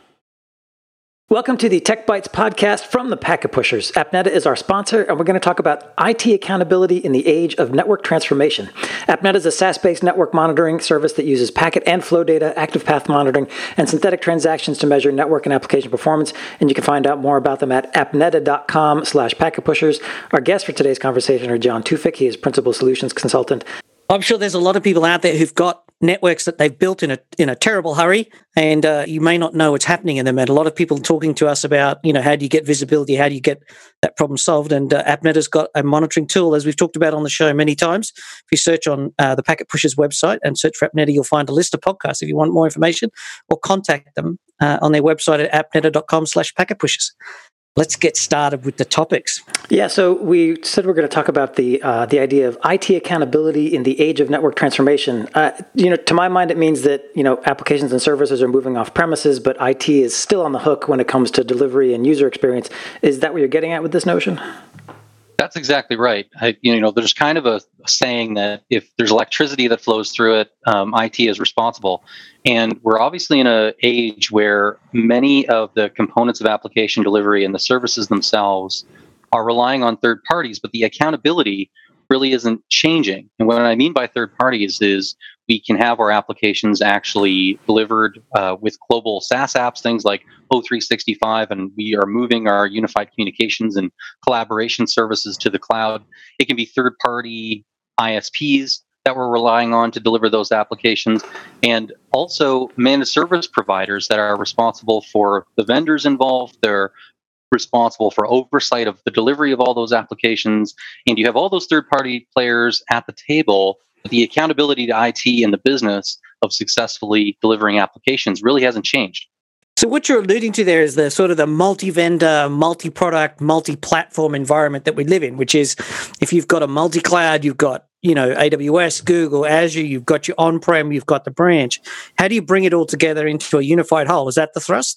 Welcome to the Tech Bytes podcast from the Packet Pushers. AppNeta is our sponsor, and we're going to talk about I T accountability in the age of network transformation. AppNeta is a SaaS-based network monitoring service that uses packet and flow data, active path monitoring, and synthetic transactions to measure network and application performance. And you can find out more about them at appneta.com slash packetpushers. Our guests for today's conversation are John Tufik. He is Principal Solutions Consultant. I'm sure there's a lot of people out there who've got networks that they've built in a in a terrible hurry, and uh, you may not know what's happening in them. And a lot of people talking to us about, you know, how do you get visibility? How do you get that problem solved? And uh, AppNeta's got a monitoring tool, as we've talked about on the show many times. If you search on uh, the Packet Pushers website and search for AppNeta, you'll find a list of podcasts if you want more information, or contact them uh, on their website at appneta.com slash packetpushers. Let's get started with the topics. Yeah, so we said we're going to talk about the uh, the idea of I T accountability in the age of network transformation. Uh, you know, to my mind, it means that, you know, applications and services are moving off premises, but I T is still on the hook when it comes to delivery and user experience. Is that what you're getting at with this notion? That's exactly right. I, you know, there's kind of a saying that if there's electricity that flows through it, um, I T is responsible. And we're obviously in an age where many of the components of application delivery and the services themselves are relying on third parties, but the accountability really isn't changing. And what I mean by third parties is we can have our applications actually delivered uh, with global SaaS apps, things like O three sixty-five, and we are moving our unified communications and collaboration services to the cloud. It can be third-party I S Ps that we're relying on to deliver those applications, and also managed service providers that are responsible for the vendors involved. They're responsible for oversight of the delivery of all those applications, and you have all those third-party players at the table. But the accountability to I T and the business of successfully delivering applications really hasn't changed. So what you're alluding to there is the sort of the multi-vendor, multi-product, multi-platform environment that we live in, which is if you've got a multi-cloud, you've got, you know, A W S, Google, Azure, you've got your on-prem, you've got the branch. How do you bring it all together into a unified whole? Is that the thrust?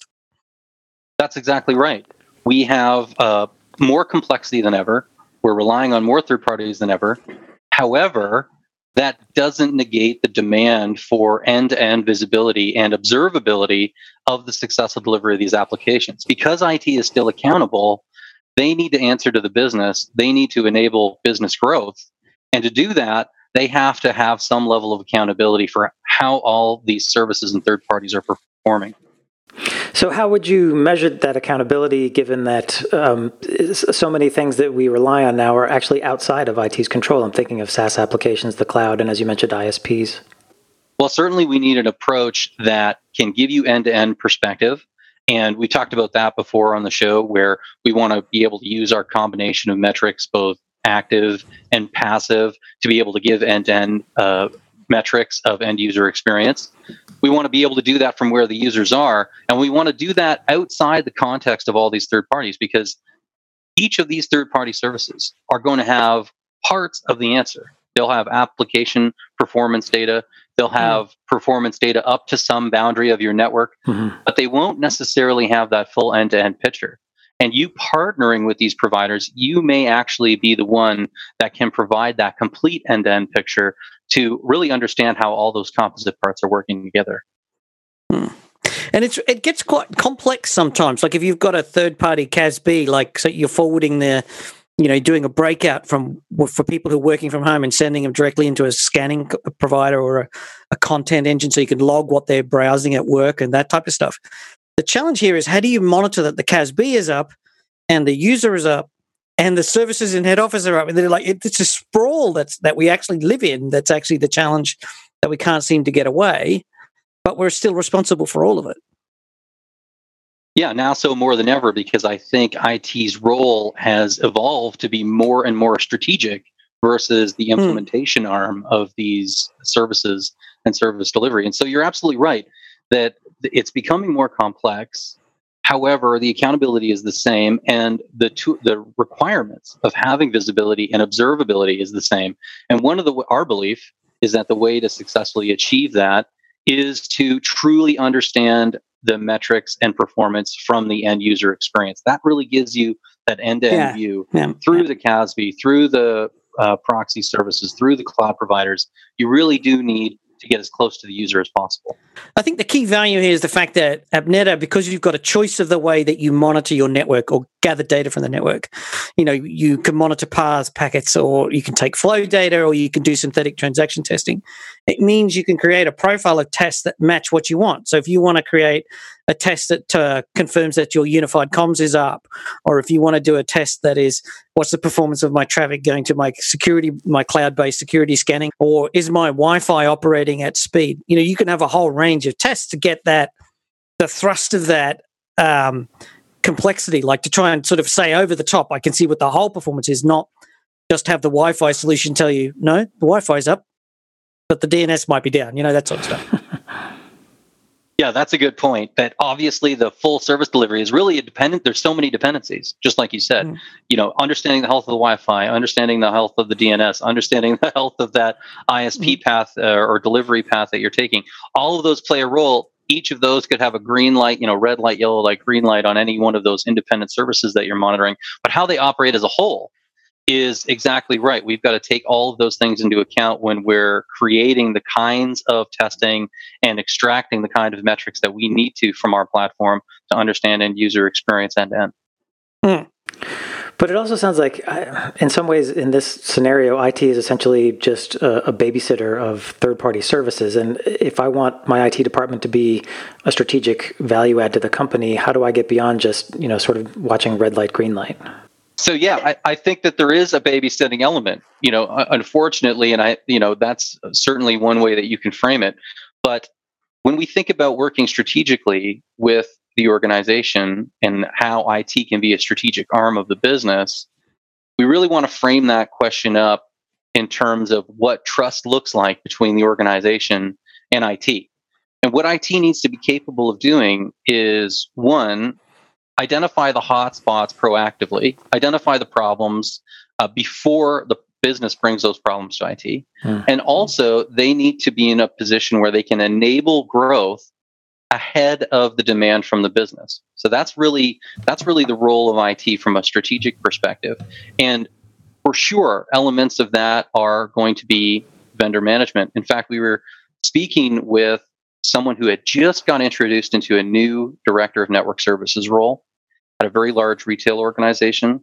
That's exactly right. We have uh, more complexity than ever. We're relying on more third parties than ever. However, that doesn't negate the demand for end-to-end visibility and observability of the successful delivery of these applications. Because I T is still accountable, they need to answer to the business. They need to enable business growth. And to do that, they have to have some level of accountability for how all these services and third parties are performing. So how would you measure that accountability, given that um, so many things that we rely on now are actually outside of I T's control? I'm thinking of SaaS applications, the cloud, and as you mentioned, I S Ps. Well, certainly we need an approach that can give you end-to-end perspective. And we talked about that before on the show, where we want to be able to use our combination of metrics, both active and passive, to be able to give end-to-end uh, metrics of end-user experience. We want to be able to do that from where the users are, and we want to do that outside the context of all these third parties, because each of these third-party services are going to have parts of the answer. They'll have application performance data. They'll have mm-hmm. performance data up to some boundary of your network, mm-hmm. but they won't necessarily have that full end-to-end picture. And you partnering with these providers, you may actually be the one that can provide that complete end-to-end picture to really understand how all those composite parts are working together. Hmm. And it's it gets quite complex sometimes. Like if you've got a third-party C A S B, like so you're forwarding the, you know, doing a breakout from for people who are working from home and sending them directly into a scanning provider or a, a content engine so you can log what they're browsing at work and that type of stuff. The challenge here is how do you monitor that the C A S B is up and the user is up and the services in head office are up? And they're like, it's a sprawl that's that we actually live in. That's actually the challenge that we can't seem to get away, but we're still responsible for all of it. Yeah, now so more than ever, because I think I T's role has evolved to be more and more strategic versus the implementation mm. arm of these services and service delivery. And so you're absolutely right that it's becoming more complex. However, the accountability is the same, and the two, the requirements of having visibility and observability is the same. And one of the our belief is that the way to successfully achieve that is to truly understand the metrics and performance from the end user experience. That really gives you that end-to-end yeah. view yeah. through yeah. the C A S B, through the uh, proxy services, through the cloud providers. You really do need to get as close to the user as possible. I think the key value here is the fact that Abnetta, because you've got a choice of the way that you monitor your network or gather data from the network, you know, you can monitor paths, packets, or you can take flow data, or you can do synthetic transaction testing. It means you can create a profile of tests that match what you want. So if you want to create a test that uh, confirms that your unified comms is up, or if you want to do a test that is, what's the performance of my traffic going to my security, my cloud-based security scanning, or is my Wi-Fi operating at speed? You know, you can have a whole range of tests to get that, the thrust of that um, complexity, like to try and sort of say over the top, I can see what the whole performance is, not just have the Wi-Fi solution tell you, no, the Wi-Fi is up, but the D N S might be down, you know, that sort of stuff. Yeah, that's a good point. That obviously the full service delivery is really a dependent. There's so many dependencies, just like you said. Mm. You know, understanding the health of the Wi-Fi, understanding the health of the D N S, understanding the health of that I S P mm. path uh, or delivery path that you're taking. All of those play a role. Each of those could have a green light, you know, red light, yellow light, green light on any one of those independent services that you're monitoring. But how they operate as a whole is exactly right. We've got to take all of those things into account when we're creating the kinds of testing and extracting the kind of metrics that we need to from our platform to understand end user experience end to end. Mm. But it also sounds like, in some ways, in this scenario, I T is essentially just a, a babysitter of third-party services. And if I want my I T department to be a strategic value add to the company, how do I get beyond just, you know, sort of watching red light, green light? So yeah, I, I think that there is a babysitting element, you know, unfortunately, and I, you know, that's certainly one way that you can frame it. But when we think about working strategically with the organization and how I T can be a strategic arm of the business, we really want to frame that question up in terms of what trust looks like between the organization and I T. And what I T needs to be capable of doing is, one, identify the hotspots proactively, identify the problems uh, before the business brings those problems to I T. Hmm. And also, they need to be in a position where they can enable growth ahead of the demand from the business. So that's really that's really the role of I T from a strategic perspective. And for sure, elements of that are going to be vendor management. In fact, we were speaking with someone who had just got introduced into a new director of network services role at a very large retail organization.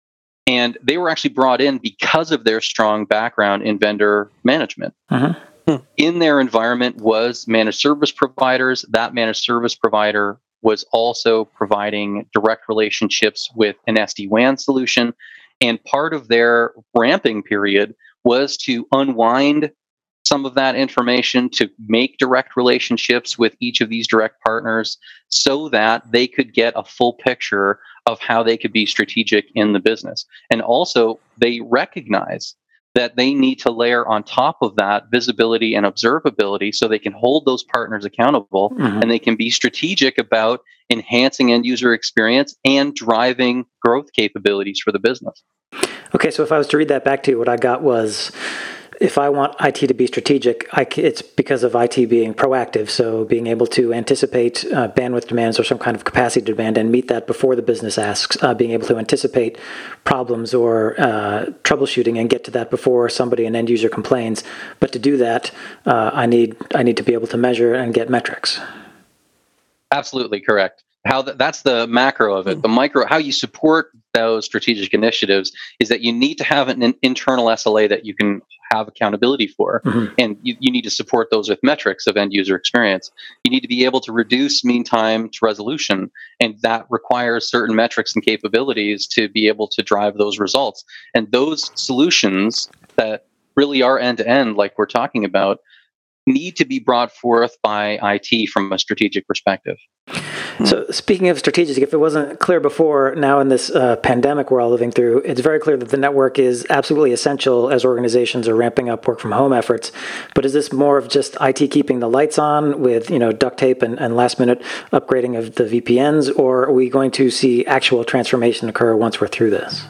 And they were actually brought in because of their strong background in vendor management. Uh-huh. Hmm. In their environment was managed service providers. That managed service provider was also providing direct relationships with an S D WAN solution. And part of their ramping period was to unwind some of that information, to make direct relationships with each of these direct partners so that they could get a full picture of how they could be strategic in the business. And also, they recognize that they need to layer on top of that visibility and observability so they can hold those partners accountable, mm-hmm. and they can be strategic about enhancing end user experience and driving growth capabilities for the business. Okay, so if I was to read that back to you, what I got was, if I want I T to be strategic, I c- it's because of I T being proactive. So being able to anticipate uh, bandwidth demands or some kind of capacity demand and meet that before the business asks, uh, being able to anticipate problems or uh, troubleshooting and get to that before somebody, an end user, complains. But to do that, uh, I need I need to be able to measure and get metrics. Absolutely correct. How th- that's the macro of it. The micro, how you support those strategic initiatives is that you need to have an, an internal S L A that you can have accountability for, mm-hmm. and you, you need to support those with metrics of end user experience. You need to be able to reduce mean time to resolution, and that requires certain metrics and capabilities to be able to drive those results. And those solutions that really are end to end, like we're talking about, need to be brought forth by I T from a strategic perspective. So speaking of strategic, if it wasn't clear before, now in this uh, pandemic we're all living through, it's very clear that the network is absolutely essential as organizations are ramping up work from home efforts. But is this more of just I T keeping the lights on with, you know, duct tape and, and last minute upgrading of the V P Ns, or are we going to see actual transformation occur once we're through this?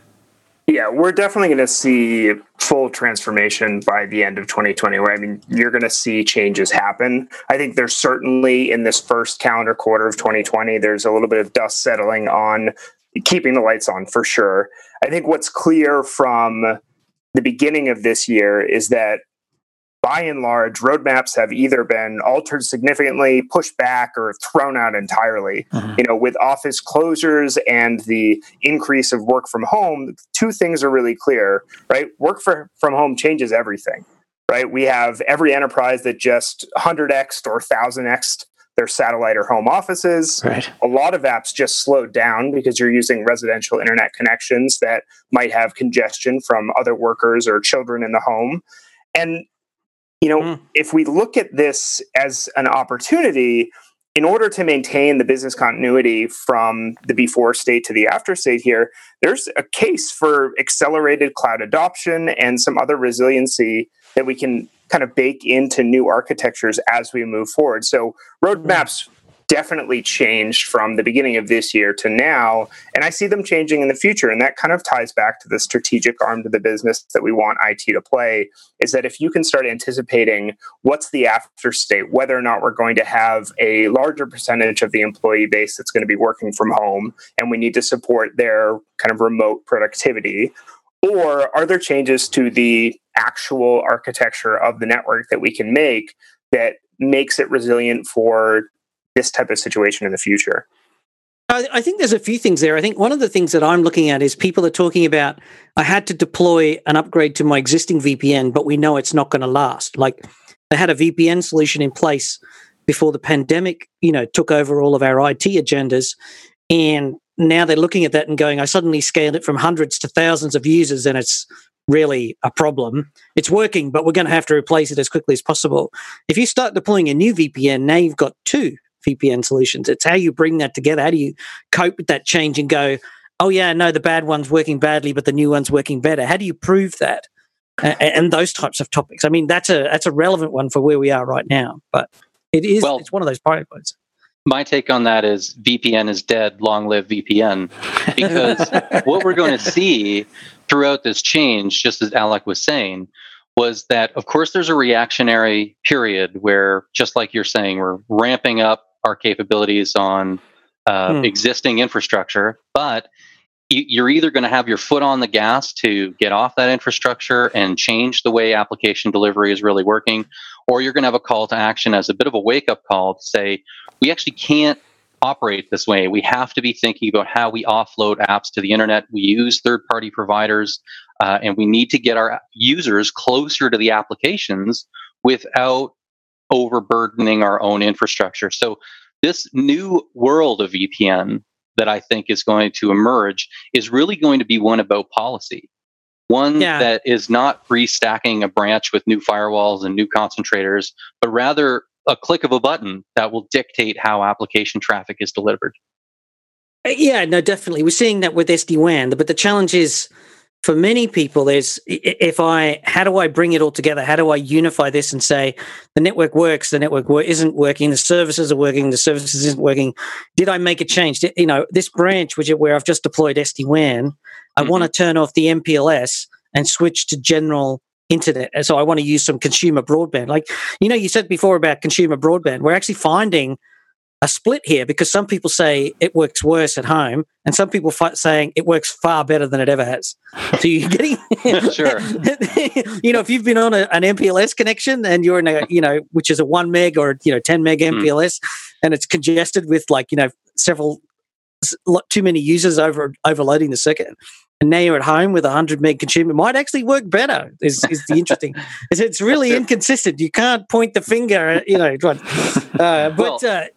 Yeah, we're definitely going to see full transformation by the end of twenty twenty, where, I mean, you're going to see changes happen. I think there's certainly in this first calendar quarter of twenty twenty, there's a little bit of dust settling on keeping the lights on for sure. I think what's clear from the beginning of this year is that by and large, roadmaps have either been altered significantly, pushed back, or thrown out entirely. Uh-huh. You know, with office closures and the increase of work from home, two things are really clear, right? Work for, from home changes everything, right? We have every enterprise that just one hundred x'd or one thousand x'd their satellite or home offices. Right. A lot of apps just slowed down because you're using residential internet connections that might have congestion from other workers or children in the home. And You know, mm. if we look at this as an opportunity, in order to maintain the business continuity from the before state to the after state here, there's a case for accelerated cloud adoption and some other resiliency that we can kind of bake into new architectures as we move forward. So roadmaps mm. definitely changed from the beginning of this year to now, and I see them changing in the future. And that kind of ties back to the strategic arm to the business that we want I T to play, is that if you can start anticipating what's the after state, whether or not we're going to have a larger percentage of the employee base that's going to be working from home, and we need to support their kind of remote productivity, or are there changes to the actual architecture of the network that we can make that makes it resilient for this type of situation in the future? I, I think there's a few things there. I think one of the things that I'm looking at is people are talking about, I had to deploy an upgrade to my existing V P N, but we know it's not going to last. Like, they had a V P N solution in place before the pandemic, you know, took over all of our I T agendas. And now they're looking at that and going, I suddenly scaled it from hundreds to thousands of users, and it's really a problem. It's working, but we're going to have to replace it as quickly as possible. If you start deploying a new V P N, now you've got two V P N solutions. It's how you bring that together. How do you cope with that change and go, oh yeah, no, the bad one's working badly, but the new one's working better? How do you prove that? Uh, and those types of topics. I mean, that's a that's a relevant one for where we are right now, but it is well, it's one of those pilot points. My take on that is V P N is dead, long live V P N. Because what we're going to see throughout this change, just as Alec was saying, was that, of course, there's a reactionary period where, just like you're saying, we're ramping up our capabilities on uh, hmm. existing infrastructure, but you're either going to have your foot on the gas to get off that infrastructure and change the way application delivery is really working, or you're going to have a call to action as a bit of a wake-up call to say, we actually can't operate this way. We have to be thinking about how we offload apps to the internet. We use third-party providers, uh, and we need to get our users closer to the applications without overburdening our own infrastructure. So this new world of V P N that I think is going to emerge is really going to be one about policy. One yeah. that is not restacking a branch with new firewalls and new concentrators, but rather a click of a button that will dictate how application traffic is delivered. Yeah, no, definitely. We're seeing that with S D WAN, but the challenge is, for many people, there's, if I, how do I bring it all together? How do I unify this and say the network works, the network wor- isn't working, the services are working, the services isn't working? Did I make a change? Did, you know, this branch, which where I've just deployed S D WAN, I mm-hmm. want to turn off the M P L S and switch to general internet, and so I want to use some consumer broadband. Like, you know, you said before about consumer broadband. We're actually finding a split here because some people say it works worse at home, and some people fi- saying it works far better than it ever has. So you're getting, sure. you know, if you've been on a, an M P L S connection and you're in a, you know, which is a one meg or you know ten meg M P L S, mm. and it's congested with like you know several too many users over overloading the circuit. And now you're at home with a hundred meg consumer. It might actually work better. Is is the interesting? it's, it's really inconsistent. You can't point the finger. You know, uh, but. Well, uh,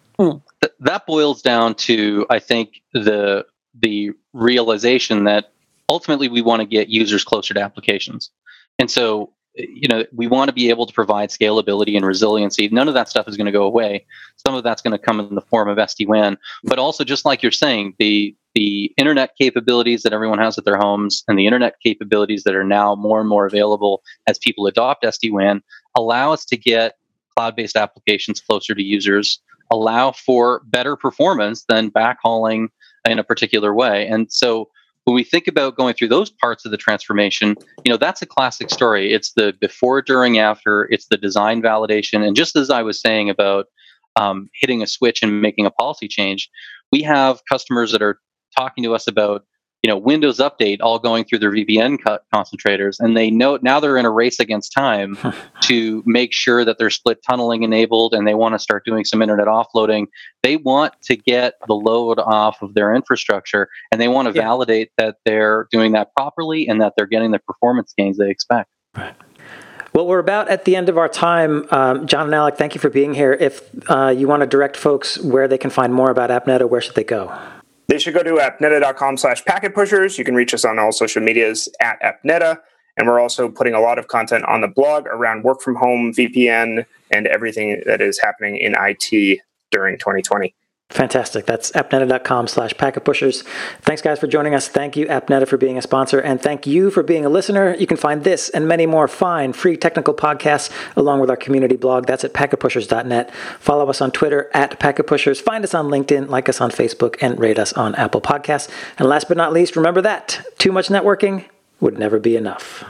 th- that boils down to, I think, the the realization that ultimately we want to get users closer to applications, and so you know we want to be able to provide scalability and resiliency. None of that stuff is going to go away. Some of that's going to come in the form of S D WAN, but also just like you're saying, the the internet capabilities that everyone has at their homes and the internet capabilities that are now more and more available as people adopt S D WAN allow us to get cloud-based applications closer to users, allow for better performance than backhauling in a particular way. And so when we think about going through those parts of the transformation, you know, that's a classic story. It's the before, during, after, it's the design validation. And just as I was saying about um, hitting a switch and making a policy change, we have customers that are talking to us about, you know, Windows Update all going through their V P N co- concentrators, and they know now they're in a race against time to make sure that they're split tunneling enabled, and they want to start doing some internet offloading. They want to get the load off of their infrastructure, and they want to yeah. validate that they're doing that properly and that they're getting the performance gains they expect. Right. Well, we're about at the end of our time. Um, John and Alec, thank you for being here. If uh, you want to direct folks where they can find more about AppNeta, where should they go? They should go to appneta.com slash packet pushers. You can reach us on all social medias at AppNeta. And we're also putting a lot of content on the blog around work from home, V P N, and everything that is happening in I T during twenty twenty. Fantastic. That's appneta.com slash packet pushers. Thanks, guys, for joining us. Thank you, AppNeta, for being a sponsor. And thank you for being a listener. You can find this and many more fine, free technical podcasts along with our community blog. That's at packet pushers dot net. Follow us on Twitter at packetpushers. Find us on LinkedIn, like us on Facebook, and rate us on Apple Podcasts. And last but not least, remember that too much networking would never be enough.